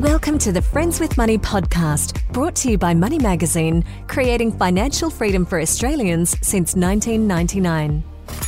Welcome to the Friends with Money podcast, brought to you by Money Magazine, creating financial freedom for Australians since 1999.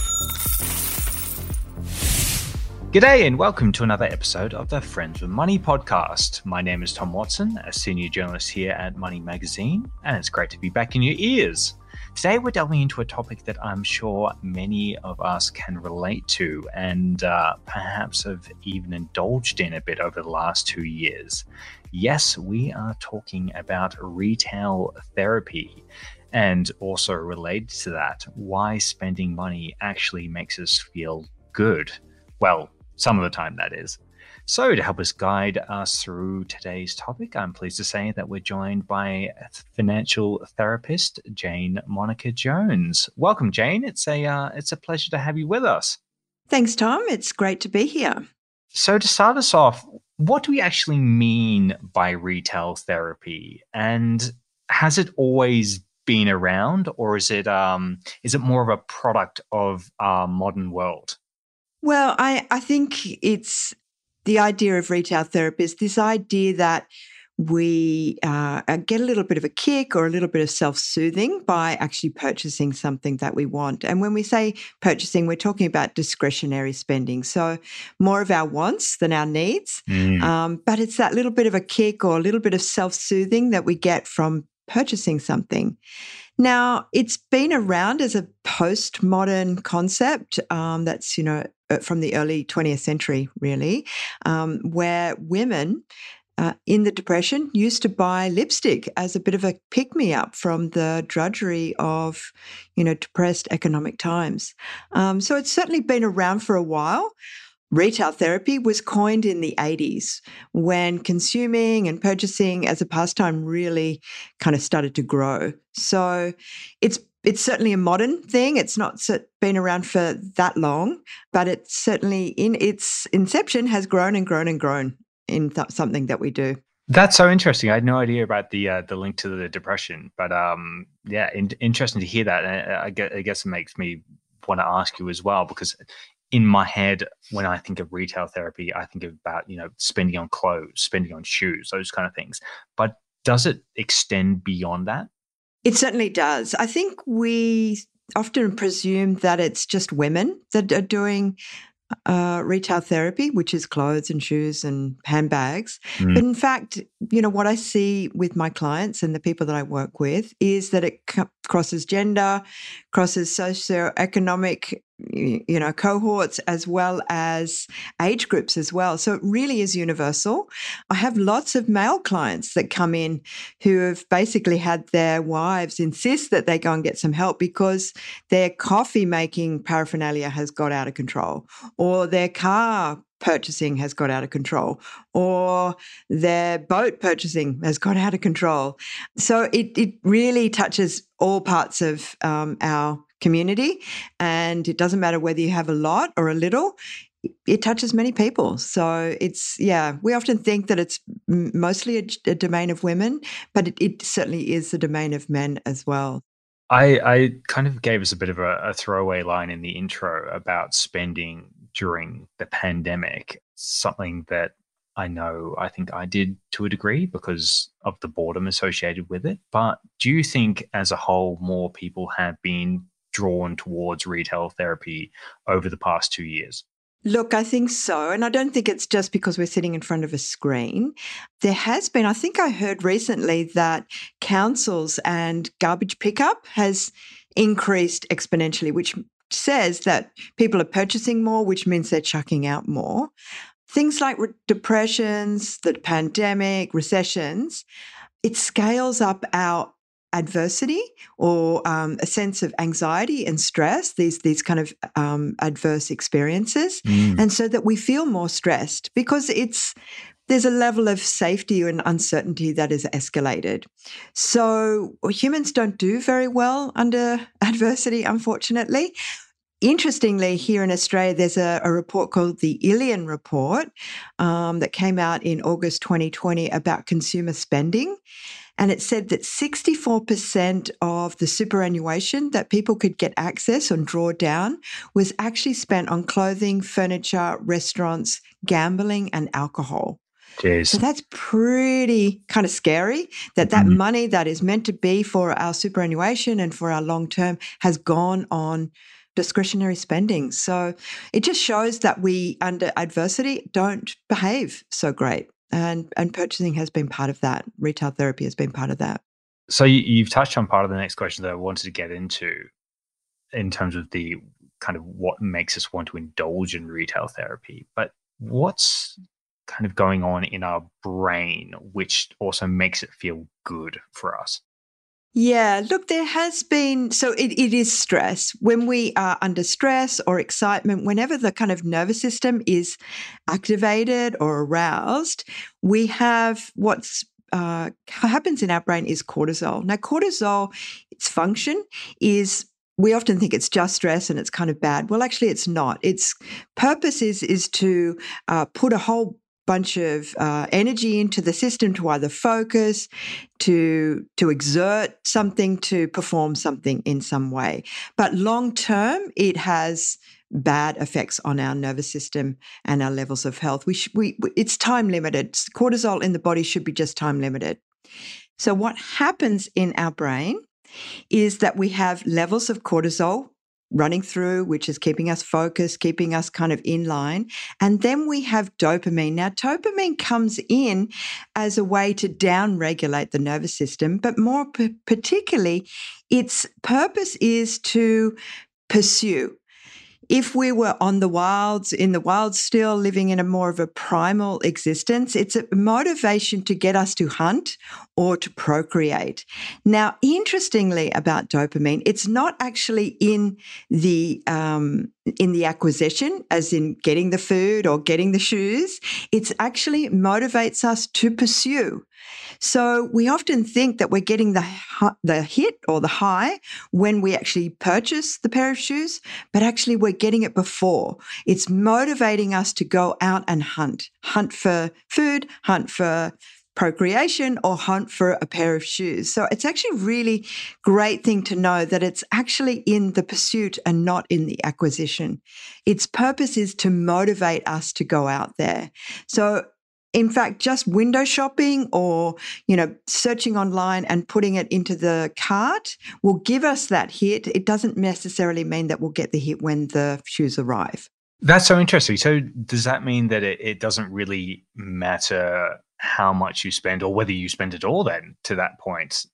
G'day and welcome to another episode of the Friends with Money podcast. My name is Tom Watson, a senior journalist here at Money Magazine, and it's great to be back in your ears. Today we're delving into a topic that I'm sure many of us can relate to and perhaps have even indulged in a bit over the last 2 years. Yes, we are talking about retail therapy, and also related to that, why spending money actually makes us feel good. Well, some of the time, that is. So to help us guide us through today's topic, I'm pleased to say that we're joined by financial therapist Jane Monica Jones. Welcome, Jane. It's a pleasure to have you with us. Thanks, Tom. It's great to be here. So to start us off, what do we actually mean by retail therapy? And has it always been around, or is it more of a product of our modern world? Well, I think it's the idea of retail therapy is this idea that we get a little bit of a kick or a little bit of self-soothing by actually purchasing something that we want. And when we say purchasing, we're talking about discretionary spending. So more of our wants than our needs. But it's that little bit of a kick or a little bit of self-soothing that we get from purchasing something. Now, it's been around as a postmodern concept that's, from the early 20th century, really, where women in the Depression used to buy lipstick as a bit of a pick-me-up from the drudgery of, depressed economic times. So it's certainly been around for a while. Retail therapy was coined in the 80s when consuming and purchasing as a pastime really kind of started to grow. So it's certainly a modern thing. It's not been around for that long, but it certainly in its inception has grown and grown and grown in something that we do. That's so interesting. I had no idea about the link to the Depression, but interesting to hear that. I guess it makes me want to ask you as well, because in my head, when I think of retail therapy, I think about, spending on clothes, spending on shoes, those kind of things. But does it extend beyond that? It certainly does. I think we often presume that it's just women that are doing retail therapy, which is clothes and shoes and handbags. But in fact, what I see with my clients and the people that I work with is that it crosses gender, crosses socioeconomic, cohorts, as well as age groups as well. So it really is universal. I have lots of male clients that come in who have basically had their wives insist that they go and get some help because their coffee making paraphernalia has got out of control, or their car purchasing has got out of control, or their boat purchasing has got out of control. So it really touches all parts of our community, and it doesn't matter whether you have a lot or a little. It touches many people. So we often think that it's mostly a domain of women, but it certainly is the domain of men as well. I kind of gave us a bit of a throwaway line in the intro about spending during the pandemic, something that I think I did to a degree because of the boredom associated with it. But do you think as a whole, more people have been drawn towards retail therapy over the past 2 years? Look, I think so. And I don't think it's just because we're sitting in front of a screen. There has been, I think I heard recently that councils and garbage pickup has increased exponentially, which says that people are purchasing more, which means they're chucking out more. Things like depressions, the pandemic, recessions, it scales up our adversity or a sense of anxiety and stress, these kind of adverse experiences, and so that we feel more stressed because there's a level of safety and uncertainty that is escalated. So humans don't do very well under adversity, unfortunately. Interestingly, here in Australia, there's a report called the Illion Report that came out in August 2020 about consumer spending. And it said that 64% of the superannuation that people could get access and draw down was actually spent on clothing, furniture, restaurants, gambling, and alcohol. Cheers. So that's pretty kind of scary that money that is meant to be for our superannuation and for our long term has gone on discretionary spending. So it just shows that we, under adversity, don't behave so great. And purchasing has been part of that. Retail therapy has been part of that. So you've touched on part of the next question that I wanted to get into in terms of the kind of what makes us want to indulge in retail therapy. But what's kind of going on in our brain, which also makes it feel good for us? Yeah, look, there has been, so it is stress. When we are under stress or excitement, whenever the kind of nervous system is activated or aroused, we have what's happens in our brain is cortisol. Now, cortisol, its function is, we often think it's just stress and it's kind of bad. Well, actually, it's not. Its purpose is to put a whole bunch of energy into the system to either focus, to exert something, to perform something in some way. But long term, it has bad effects on our nervous system and our levels of health. It's time limited. Cortisol in the body should be just time limited. So what happens in our brain is that we have levels of cortisol running through, which is keeping us focused, keeping us kind of in line. And then we have dopamine. Now, dopamine comes in as a way to down-regulate the nervous system, but more particularly, its purpose is to pursue. If we were in the wild still, living in a more of a primal existence, it's a motivation to get us to hunt or to procreate. Now, interestingly about dopamine, it's not actually in the acquisition, as in getting the food or getting the shoes. It's actually motivates us to pursue. So we often think that we're getting the hit or the high when we actually purchase the pair of shoes, but actually we're getting it before. It's motivating us to go out and hunt for food, hunt for procreation, or hunt for a pair of shoes. So it's actually a really great thing to know that it's actually in the pursuit and not in the acquisition. Its purpose is to motivate us to go out there. So in fact, just window shopping or, searching online and putting it into the cart will give us that hit. It doesn't necessarily mean that we'll get the hit when the shoes arrive. That's so interesting. So does that mean that it doesn't really matter how much you spend or whether you spend it all then to that point?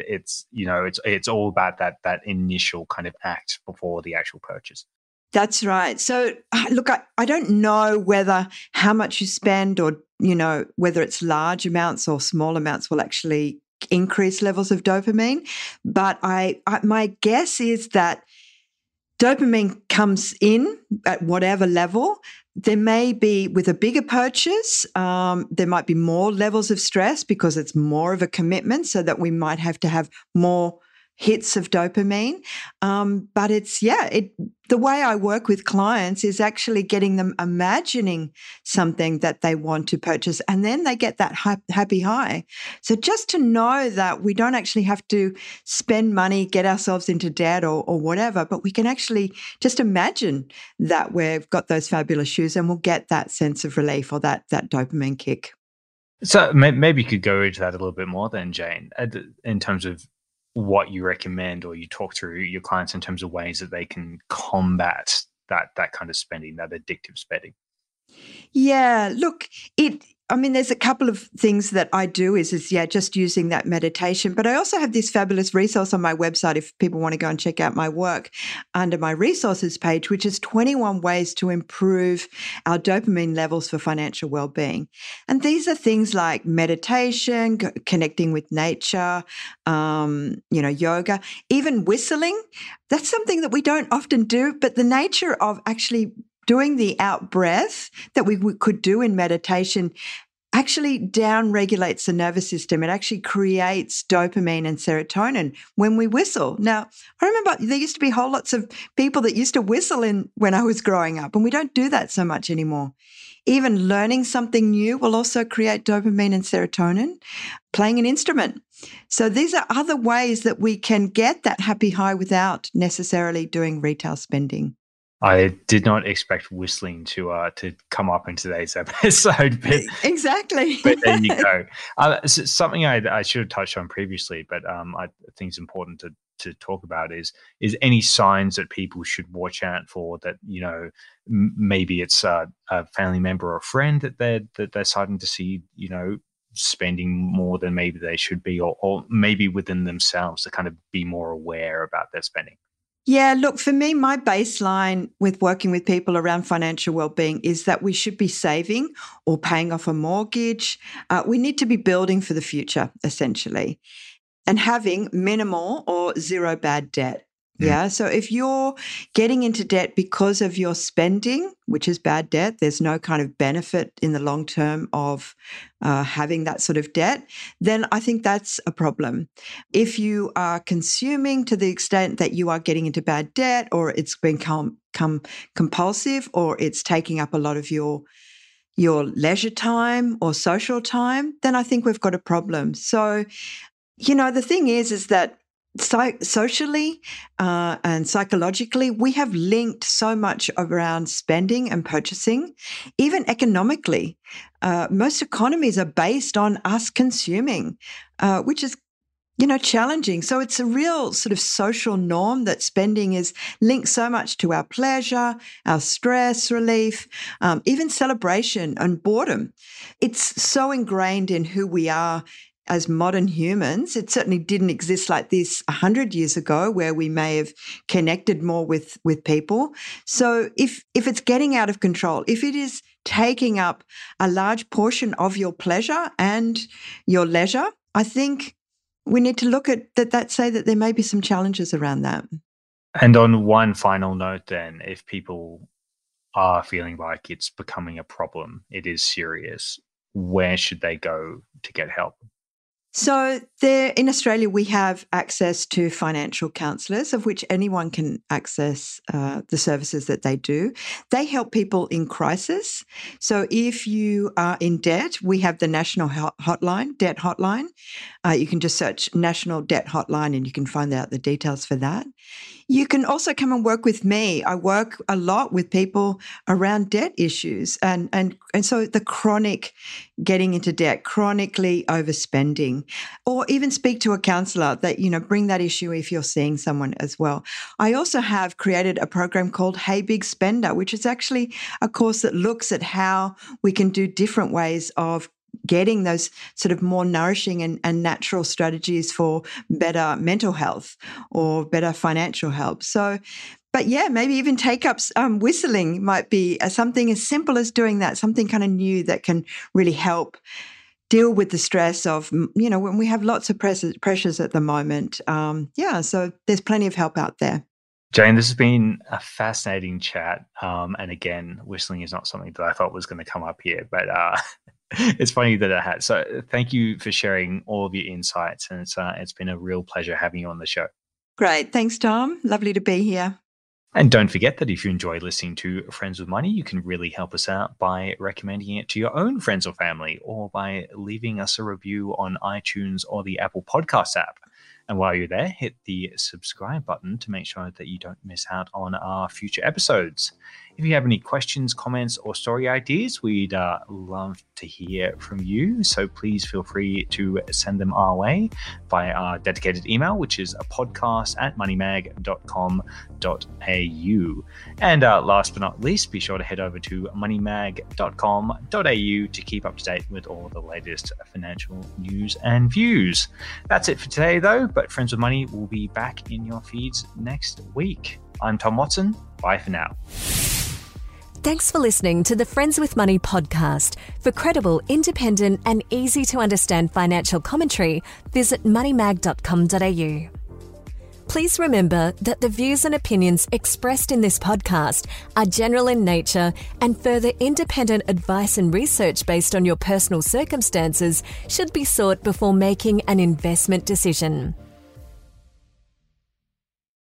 It's all about that initial kind of act before the actual purchase. That's right. So look, I don't know whether how much you spend or, whether it's large amounts or small amounts will actually increase levels of dopamine. But my guess is that dopamine comes in at whatever level. There may be, with a bigger purchase, there might be more levels of stress because it's more of a commitment, so that we might have to have more hits of dopamine. But the way I work with clients is actually getting them imagining something that they want to purchase, and then they get that happy high. So just to know that we don't actually have to spend money, get ourselves into debt or whatever, but we can actually just imagine that we've got those fabulous shoes and we'll get that sense of relief or that dopamine kick. So maybe you could go into that a little bit more then, Jane, in terms of what you recommend, or you talk through your clients in terms of ways that they can combat that kind of spending, that addictive spending. Yeah, look, there's a couple of things that I do is just using that meditation. But I also have this fabulous resource on my website if people want to go and check out my work under my resources page, which is 21 ways to improve our dopamine levels for financial well-being. And these are things like meditation, connecting with nature, yoga, even whistling. That's something that we don't often do, but the nature of actually doing the out breath that we could do in meditation actually down regulates the nervous system. It actually creates dopamine and serotonin when we whistle. Now, I remember there used to be whole lots of people that used to whistle when I was growing up, and we don't do that so much anymore. Even learning something new will also create dopamine and serotonin, playing an instrument. So these are other ways that we can get that happy high without necessarily doing retail spending. I did not expect whistling to come up in today's episode, but exactly. But there you go. Something I should have touched on previously, but I think it's important to talk about is any signs that people should watch out for that, you know, maybe it's a family member or a friend that they're starting to see, you know, spending more than maybe they should be, or maybe within themselves to kind of be more aware about their spending. Yeah, look, for me, my baseline with working with people around financial well-being is that we should be saving or paying off a mortgage. We need to be building for the future, essentially, and having minimal or zero bad debt. Yeah. So if you're getting into debt because of your spending, which is bad debt, there's no kind of benefit in the long term of having that sort of debt, then I think that's a problem. If you are consuming to the extent that you are getting into bad debt, or it's become compulsive, or it's taking up a lot of your leisure time or social time, then I think we've got a problem. So, you know, the thing is that socially and psychologically, we have linked so much around spending and purchasing. Even economically, most economies are based on us consuming, which is, you know, challenging. So it's a real sort of social norm that spending is linked so much to our pleasure, our stress relief, even celebration and boredom. It's so ingrained in who we are as modern humans. It certainly didn't exist like this 100 years ago, where we may have connected more with people. So if it's getting out of control, if it is taking up a large portion of your pleasure and your leisure, I think we need to look at that, say that there may be some challenges around that. And on one final note then, if people are feeling like it's becoming a problem, it is serious, where should they go to get help? So in Australia, we have access to financial counsellors, of which anyone can access the services that they do. They help people in crisis. So if you are in debt, we have the National Hotline, Debt Hotline. You can just search National Debt Hotline and you can find out the details for that. You can also come and work with me. I work a lot with people around debt issues and so the chronic getting into debt, chronically overspending, or even speak to a counsellor that, you know, bring that issue if you're seeing someone as well. I also have created a program called Hey Big Spender, which is actually a course that looks at how we can do different ways of getting those sort of more nourishing and natural strategies for better mental health or better financial health. So, but yeah, maybe even take up whistling might be something as simple as doing that, something kind of new that can really help deal with the stress of, you know, when we have lots of pressures at the moment. So there's plenty of help out there. Jane, this has been a fascinating chat. And again, whistling is not something that I thought was going to come up here, but it's funny that it has. So thank you for sharing all of your insights. And it's been a real pleasure having you on the show. Great. Thanks, Tom. Lovely to be here. And don't forget that if you enjoy listening to Friends with Money, you can really help us out by recommending it to your own friends or family, or by leaving us a review on iTunes or the Apple Podcast app. And while you're there, hit the subscribe button to make sure that you don't miss out on our future episodes. If you have any questions, comments, or story ideas, we'd love to hear from you. So please feel free to send them our way via our dedicated email, which is podcast@moneymag.com.au. And last but not least, be sure to head over to moneymag.com.au to keep up to date with all the latest financial news and views. That's it for today, though. But Friends with Money will be back in your feeds next week. I'm Tom Watson. Bye for now. Thanks for listening to the Friends with Money podcast. For credible, independent and easy to understand financial commentary, visit moneymag.com.au. Please remember that the views and opinions expressed in this podcast are general in nature, and further independent advice and research based on your personal circumstances should be sought before making an investment decision.